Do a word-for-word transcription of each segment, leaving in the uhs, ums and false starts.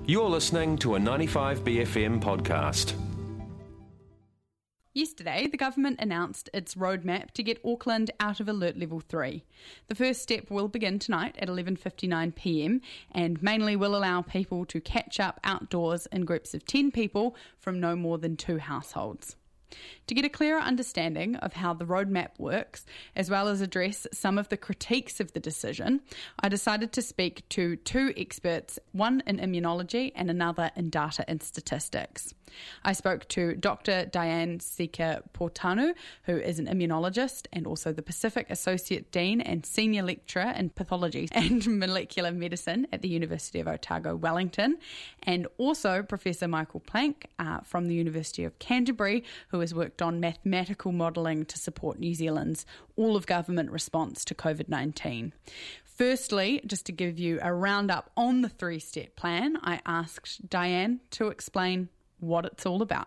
You're listening to a ninety-five B F M podcast. Yesterday, the government announced its roadmap to get Auckland out of Alert Level three. The first step will begin tonight at eleven fifty-nine p m and mainly will allow people to catch up outdoors in groups of ten people from no more than two households. To get a clearer understanding of how the roadmap works, as well as address some of the critiques of the decision, I decided to speak to two experts, one in immunology and another in data and statistics. I spoke to Doctor Diane Sika-Portanu, who is an immunologist and also the Pacific Associate Dean and Senior Lecturer in Pathology and Molecular Medicine at the University of Otago, Wellington, and also Professor Michael Plank uh, from the University of Canterbury, who has worked on mathematical modelling to support New Zealand's all-of-government response to COVID nineteen. Firstly, just to give you a roundup on the three-step plan, I asked Diane to explain what it's all about.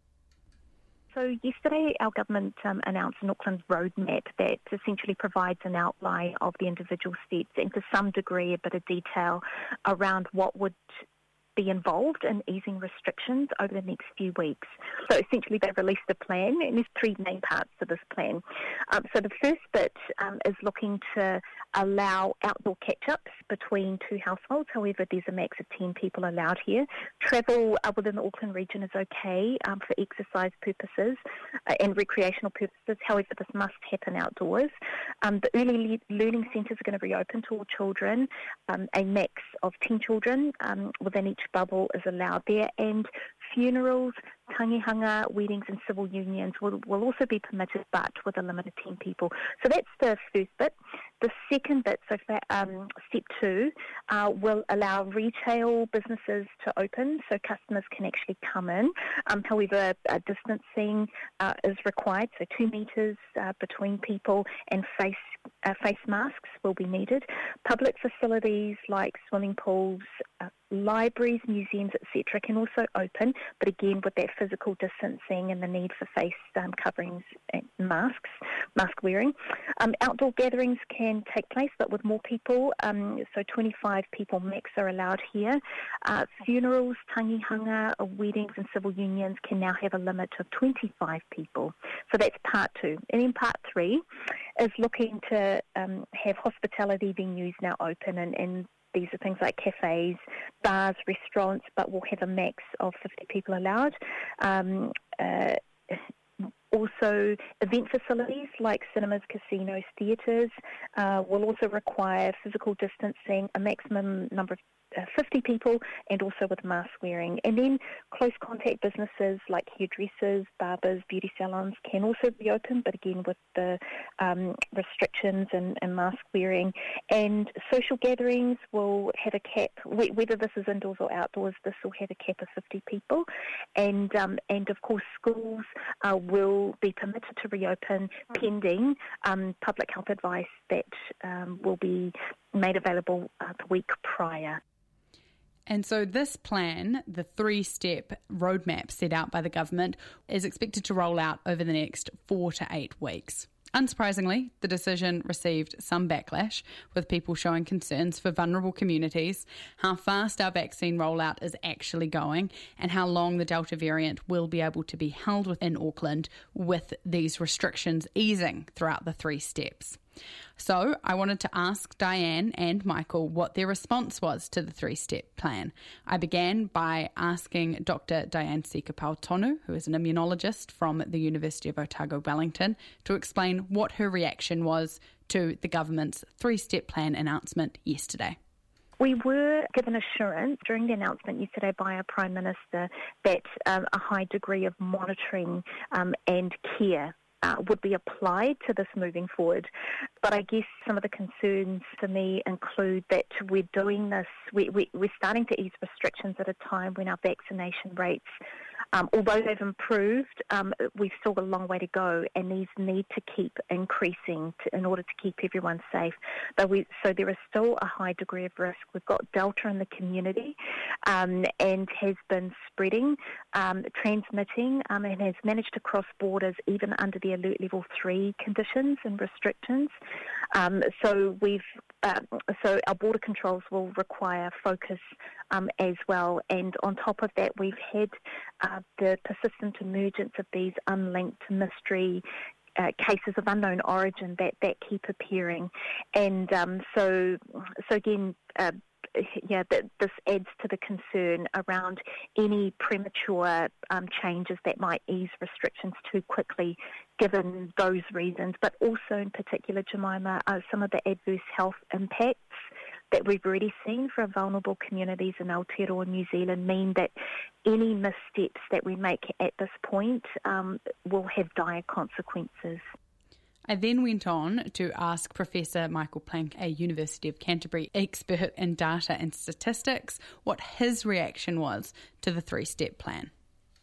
So yesterday our government um, announced an Auckland roadmap that essentially provides an outline of the individual steps and to some degree a bit of detail around what would be involved in easing restrictions over the next few weeks. So essentially they've released a plan, and there's three main parts to this plan. Um, so the first bit um, is looking to allow outdoor catch-ups between two households. However, there's a max of ten people allowed here. Travel uh, within the Auckland region is okay um, for exercise purposes uh, and recreational purposes. However, this must happen outdoors. Um, the early le- learning centres are going to reopen to all children. Um, a max of ten children um, within each bubble is allowed there, and funerals, tangihanga, weddings and civil unions will, will also be permitted, but with a limit of ten people. So that's the first bit. The second bit, so for, um, step two, uh, will allow retail businesses to open so customers can actually come in. Um, however, uh, distancing uh, is required, so two metres uh, between people, and face uh, face masks will be needed. Public facilities like swimming pools, uh, libraries, museums, et cetera can also open, but again with that physical distancing and the need for face um, coverings and masks, mask wearing. Um, outdoor gatherings can take place, but with more people, um, so twenty-five people max are allowed here. Uh, funerals, tangihanga, weddings and civil unions can now have a limit of twenty-five people. So that's part two. And in part three is looking to um, have hospitality venues now open, and, and these are things like cafes, bars, restaurants, but will have a max of fifty people allowed. Um, uh, also, event facilities like cinemas, casinos, theatres uh, will also require physical distancing, a maximum number of Uh, fifty people, and also with mask wearing. And then close contact businesses like hairdressers, barbers, beauty salons can also reopen, but again with the um, restrictions and, and mask wearing. And social gatherings will have a cap, whether this is indoors or outdoors, this will have a cap of fifty people. And um, and of course schools uh, will be permitted to reopen pending um, public health advice that um, will be made available uh, the week prior. And so this plan, the three-step roadmap set out by the government, is expected to roll out over the next four to eight weeks. Unsurprisingly, the decision received some backlash, with people showing concerns for vulnerable communities, how fast our vaccine rollout is actually going, and how long the Delta variant will be able to be held within Auckland with these restrictions easing throughout the three steps. So I wanted to ask Diane and Michael what their response was to the three-step plan. I began by asking Doctor Diane Sika-Portanu, who is an immunologist from the University of Otago, Wellington, to explain what her reaction was to the government's three-step plan announcement yesterday. We were given assurance during the announcement yesterday by our Prime Minister that um, a high degree of monitoring um, and care Uh, would be applied to this moving forward. But I guess some of the concerns for me include that we're doing this, we, we, we're starting to ease restrictions at a time when our vaccination rates, um, although they've improved, um, we've still got a long way to go, and these need to keep increasing to, in order to keep everyone safe. But we, so there is still a high degree of risk. We've got Delta in the community um, and has been spreading, um, transmitting, um, and has managed to cross borders even under the Alert Level three conditions and restrictions. Um, so we've um, so our border controls will require focus um, as well. And on top of that, we've had uh, the persistent emergence of these unlinked mystery uh, cases of unknown origin that, that keep appearing. And um, so, so again, uh, yeah, th- this adds to the concern around any premature um, changes that might ease restrictions too quickly, given those reasons, but also in particular, Jemima, uh, some of the adverse health impacts that we've already seen for vulnerable communities in Aotearoa, New Zealand, mean that any missteps that we make at this point um, will have dire consequences. I then went on to ask Professor Michael Planck, a University of Canterbury expert in data and statistics, what his reaction was to the three-step plan.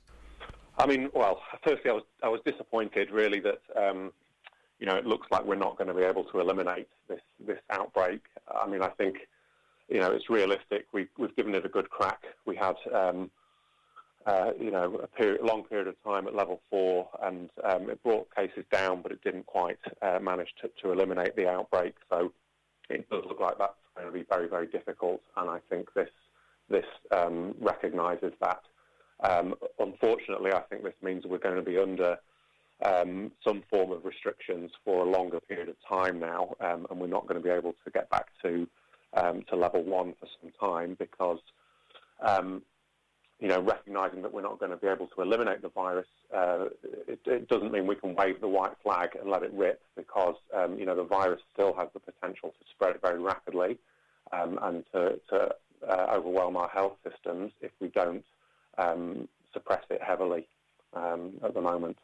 I mean, well, firstly, I was I was disappointed, really, that um, you know it looks like we're not going to be able to eliminate this this outbreak. I mean, I think you know it's realistic. We we've given it a good crack. We had um, uh, you know a period, long period of time at level four, and um, it brought cases down, but it didn't quite uh, manage to, to eliminate the outbreak. So it does look like that's going to be very very difficult, and I think this this um, recognises that. Um, unfortunately, I think this means we're going to be under um, some form of restrictions for a longer period of time now, um, and we're not going to be able to get back to um, to level one for some time because, um, you know, recognising that we're not going to be able to eliminate the virus, uh, it, it doesn't mean we can wave the white flag and let it rip because, um, you know, the virus still has the potential to spread very rapidly um, and to, to uh, overwhelm our health systems if we don't Um, suppress it heavily um, at the moment.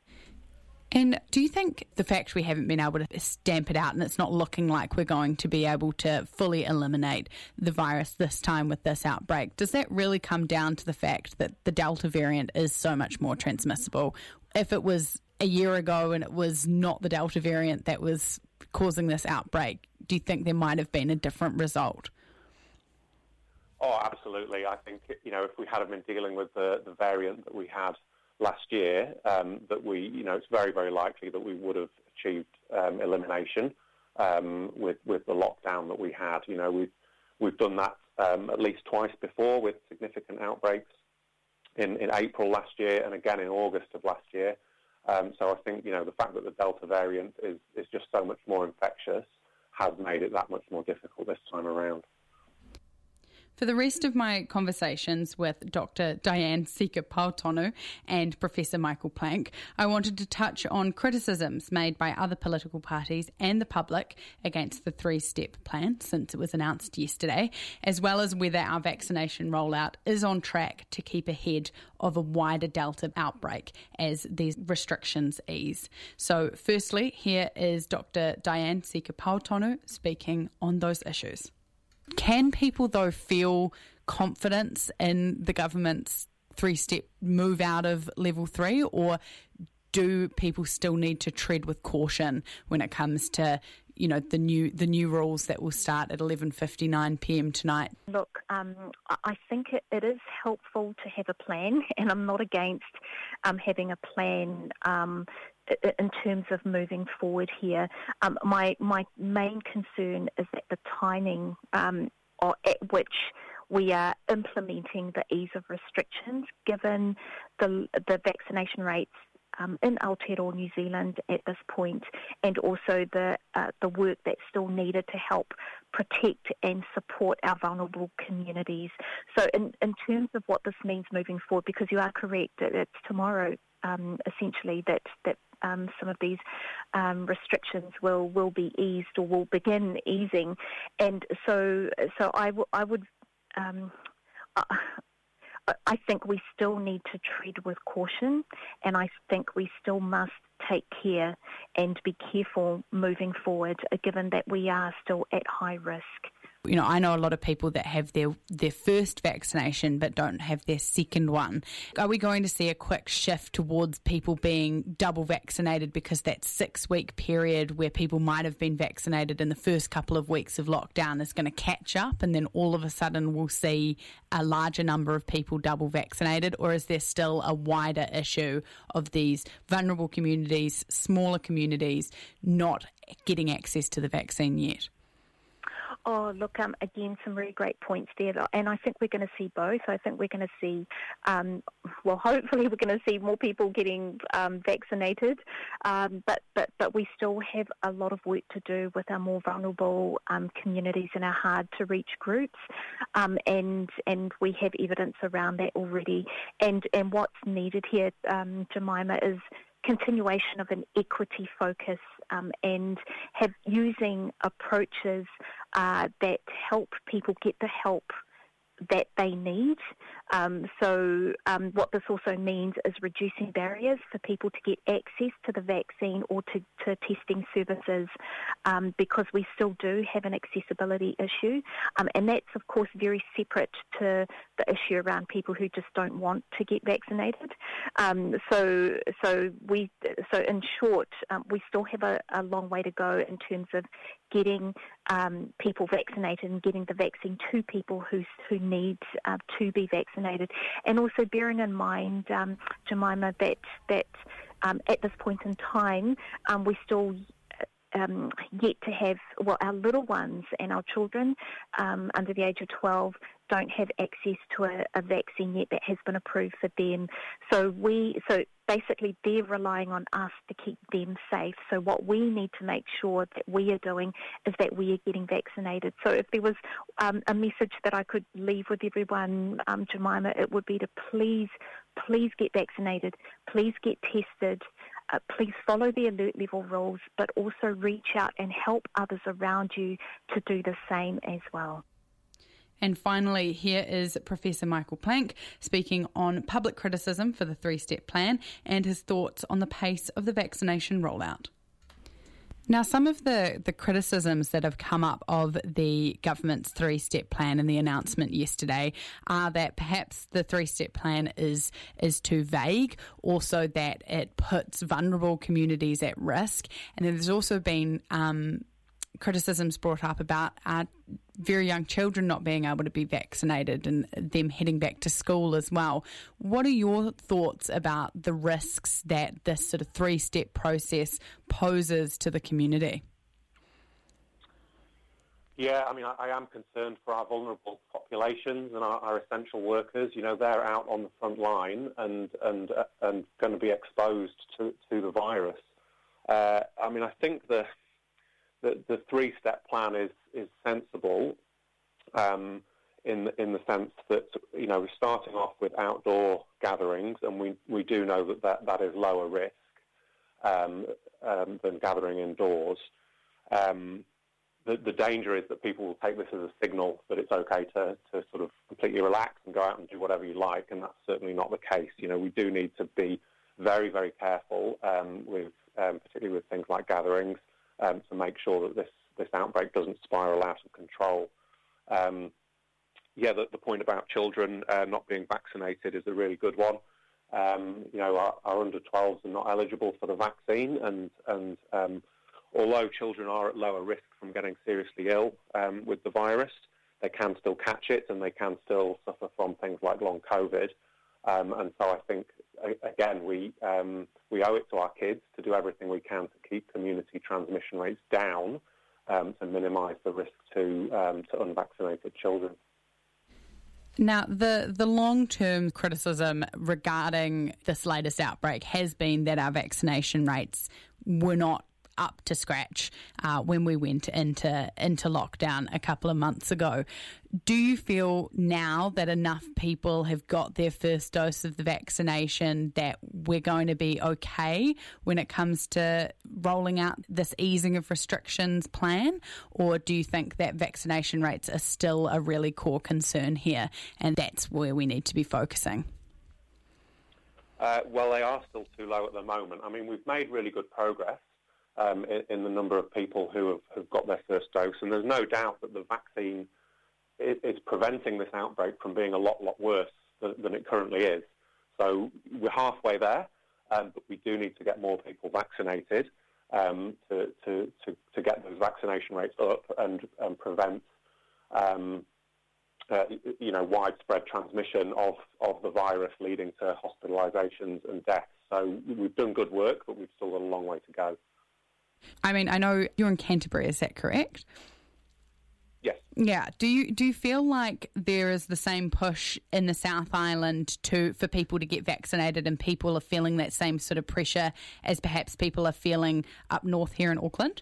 And do you think the fact we haven't been able to stamp it out and it's not looking like we're going to be able to fully eliminate the virus this time with this outbreak, does that really come down to the fact that the Delta variant is so much more transmissible? If it was a year ago and it was not the Delta variant that was causing this outbreak, do you think there might have been a different result? Oh, absolutely. I think, you know, if we had been dealing with the, the variant that we had last year, um, that we, you know, it's very, very likely that we would have achieved um, elimination um, with, with the lockdown that we had. You know, we've, we've done that um, at least twice before with significant outbreaks in, in April last year and again in August of last year. Um, so I think, you know, the fact that the Delta variant is, is just so much more infectious has made it that much more difficult this time around. For the rest of my conversations with Doctor Diane Sika-Pautonu and Professor Michael Planck, I wanted to touch on criticisms made by other political parties and the public against the three-step plan since it was announced yesterday, as well as whether our vaccination rollout is on track to keep ahead of a wider Delta outbreak as these restrictions ease. So firstly, here is Doctor Diane Sika-Pautonu speaking on those issues. Can people, though, feel confidence in the government's three-step move out of level three, or do people still need to tread with caution when it comes to, you know, the new the new rules that will start at eleven fifty-nine p.m. tonight? Look, um, I think it, it is helpful to have a plan, and I'm not against um, having a plan um, in terms of moving forward here. Um, my my main concern is that the timing um, or at which we are implementing the ease of restrictions, given the the vaccination rates um, in Aotearoa, New Zealand at this point, and also the uh, the work that's still needed to help protect and support our vulnerable communities. So in, in terms of what this means moving forward, because you are correct, it's tomorrow um, essentially that, that um, some of these um, restrictions will, will be eased or will begin easing. And so so I, w- I would... Um, I, I think we still need to tread with caution, and I think we still must take care and be careful moving forward, given that we are still at high risk. You know, I know a lot of people that have their, their first vaccination but don't have their second one. Are we going to see a quick shift towards people being double vaccinated because that six-week period where people might have been vaccinated in the first couple of weeks of lockdown is going to catch up, and then all of a sudden we'll see a larger number of people double vaccinated? Or is there still a wider issue of these vulnerable communities, smaller communities, not getting access to the vaccine yet? Oh, look, um, again, some really great points there. And I think we're going to see both. I think we're going to see, um, well, hopefully we're going to see more people getting um, vaccinated. Um, but, but, but we still have a lot of work to do with our more vulnerable um, communities and our hard-to-reach groups. Um, and and we have evidence around that already. And, and what's needed here, um, Jemima, is continuation of an equity focus um, and have using approaches uh, that help people get the help that they need. Um, so um, what this also means is reducing barriers for people to get access to the vaccine or to, to testing services um, because we still do have an accessibility issue. Um, and that's, of course, very separate to the issue around people who just don't want to get vaccinated. Um, so so we so in short, um, we still have a, a long way to go in terms of getting um, people vaccinated and getting the vaccine to people who who need uh, to be vaccinated, and also bearing in mind, um, Jemima, that that um, at this point in time, um, we still um, yet to have well, our little ones and our children um, under the age of twelve don't have access to a, a vaccine yet that has been approved for them. So we so. Basically, they're relying on us to keep them safe. So what we need to make sure that we are doing is that we are getting vaccinated. So if there was um, a message that I could leave with everyone, um, Jemima, it would be to please, please get vaccinated, please get tested, uh, please follow the alert level rules, but also reach out and help others around you to do the same as well. And finally, here is Professor Michael Plank speaking on public criticism for the three-step plan and his thoughts on the pace of the vaccination rollout. Now, some of the, the criticisms that have come up of the government's three-step plan and the announcement yesterday are that perhaps the three-step plan is is too vague, also that it puts vulnerable communities at risk, and there's also been um, criticisms brought up about uh, very young children not being able to be vaccinated and them heading back to school as well. What are your thoughts about the risks that this sort of three-step process poses to the community? Yeah, I mean, I, I am concerned for our vulnerable populations and our, our essential workers. You know, they're out on the front line and and uh, and going to be exposed to, to the virus. Uh, I mean, I think the The, the three-step plan is is sensible um, in in the sense that, you know, we're starting off with outdoor gatherings, and we, we do know that, that that is lower risk um, um, than gathering indoors. Um, the, the danger is that people will take this as a signal that it's okay to, to sort of completely relax and go out and do whatever you like, and that's certainly not the case. You know, we do need to be very, very careful um, with, um, particularly with things like gatherings, Um, to make sure that this, this outbreak doesn't spiral out of control. Um, yeah, the, the point about children uh, not being vaccinated is a really good one. Um, you know, our, our under twelves are not eligible for the vaccine, and, and um, although children are at lower risk from getting seriously ill um, with the virus, they can still catch it and they can still suffer from things like long COVID. Um, and so I think, again, we um, we owe it to our kids to do everything we can to keep community transmission rates down um, to minimise the risk to um, to unvaccinated children. Now, the, the long-term criticism regarding this latest outbreak has been that our vaccination rates were not up to scratch uh, when we went into into lockdown a couple of months ago. Do you feel now that enough people have got their first dose of the vaccination that we're going to be okay when it comes to rolling out this easing of restrictions plan? Or do you think that vaccination rates are still a really core concern here and that's where we need to be focusing? Uh, well, they are still too low at the moment. I mean, we've made really good progress Um, in, in the number of people who have, have got their first dose. And there's no doubt that the vaccine is, is preventing this outbreak from being a lot, lot worse than, than it currently is. So we're halfway there, um, but we do need to get more people vaccinated um, to, to, to, to get those vaccination rates up and, and prevent um, uh, you know, widespread transmission of, of the virus leading to hospitalisations and deaths. So we've done good work, but we've still got a long way to go. I mean, I know you're in Canterbury, is that correct? Yes. Yeah. Do you do you feel like there is the same push in the South Island to for people to get vaccinated, and people are feeling that same sort of pressure as perhaps people are feeling up north here in Auckland?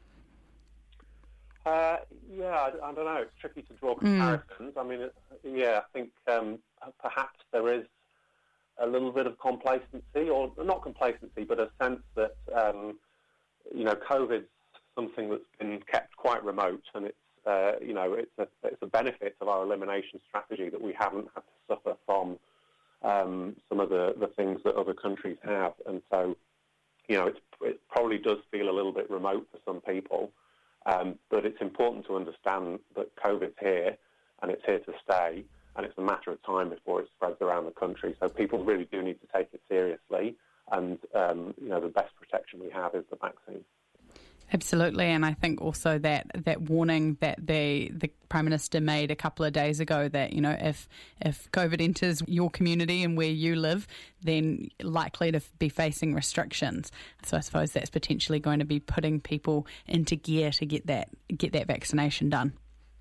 Uh, yeah, I, I don't know. It's tricky to draw comparisons. Mm. I mean, it, yeah, I think um, perhaps there is a little bit of complacency, or not complacency, but a sense that, um, you know, COVID's something that's been kept quite remote, and it's, uh, you know, it's a, it's a benefit of our elimination strategy that we haven't had to suffer from um, some of the, the things that other countries have. And so, you know, it's, it probably does feel a little bit remote for some people, um, but it's important to understand that COVID's here, and it's here to stay, and it's a matter of time before it spreads around the country. So people really do need to take it seriously, and um, you know, the best protection we have is the vaccine. Absolutely, and I think also that, that warning that the the Prime Minister made a couple of days ago that, you know, if if COVID enters your community and where you live, then likely to be facing restrictions. So I suppose that's potentially going to be putting people into gear to get that get that vaccination done.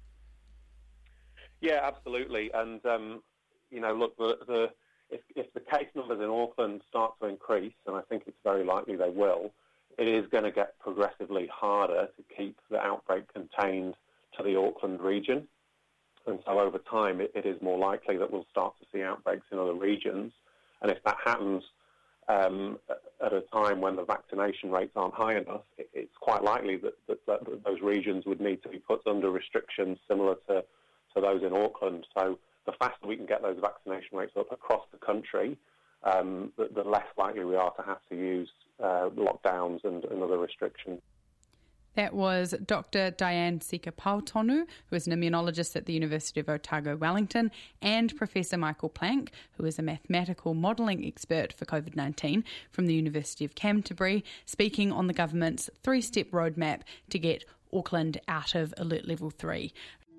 Yeah, absolutely. And, um, you know, look, the, the if, if the case numbers in Auckland start to increase, and I think it's very likely they will, it is going to get progressively harder to keep the outbreak contained to the Auckland region. And so over time, it, it is more likely that we'll start to see outbreaks in other regions. And if that happens um, at a time when the vaccination rates aren't high enough, it, it's quite likely that, that, that those regions would need to be put under restrictions similar to to those in Auckland. So the faster we can get those vaccination rates up across the country, um, the, the less likely we are to have to use uh, lockdowns and, and other restrictions. That was Doctor Diane Sika-Pautonu, who is an immunologist at the University of Otago, Wellington, and Professor Michael Plank, who is a mathematical modelling expert for COVID nineteen from the University of Canterbury, speaking on the government's three-step roadmap to get Auckland out of Alert Level three.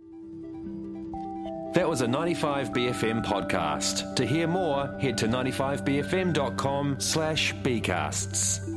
That was a ninety-five B F M podcast. To hear more, head to ninety-five b f m dot com slash bcasts.